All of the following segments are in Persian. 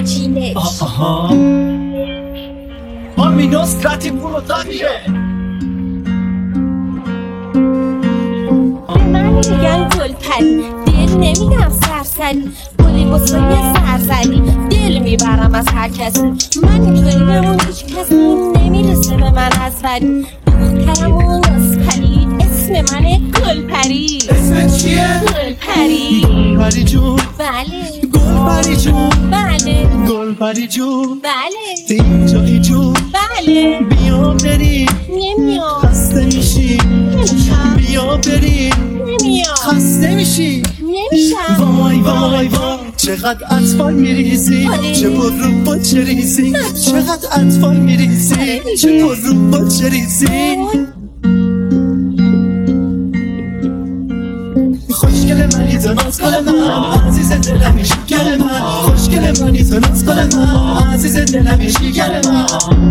گوچینش آمینوس کراتی بروتاکشه به من میگن گلپری دل نمیگم سرسری گلی بسایی سرزری دل میبرم از هر کسی من اینطوریم اون هیچ کسی نمیرسه به من از وری دخترم اون اسپری اسم منه گلپری اسمت چیه؟ گلپری گلپری جون بله گلپری جون بله گلپری جون بله اینجایی جون بله بیا بریم نمیام خسته میشی نمیشم بیا بریم نمیام خسته میشی نمیشم وای وای وای چقدر اطفال میریزی چه پر رو با چه ریزی چقدر اطفال میریزی چه پر رو با چه ریزی خوشگل منی تو ناز کل من عزیز دلمی شکر من خوشگل منی تو ناز کل من عزیز دلمی شکر من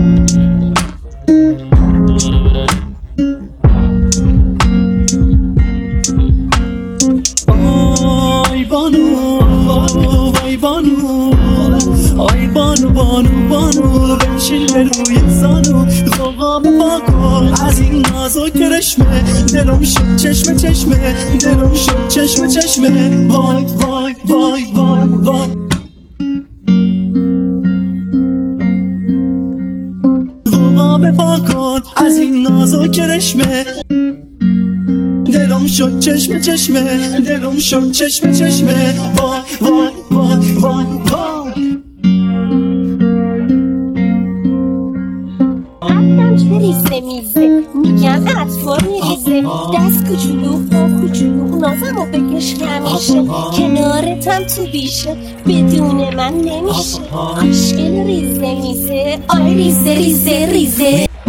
آی بانو وای بانو آی بانو بانو بانو بنشین به روی زانو غوغا بکن از این نازو کرشمه دلم شد چشمه چشمه دلم شد چشمه چشمه وای وای وای وای وای غوغا بکن از این نازو کرشمه دلم شد چشمه چشمه دلم شد چشمه چشمه وای وای وای وای وای عقلم چه ریزه میزه میگن اطفال میریزه دست کوچولو پا کوچولو نازم و بکش همیشه کنارتم تو بیشه بدون من نمیشه خوشگل ریزه میزه آی ریزه ریزه ریزه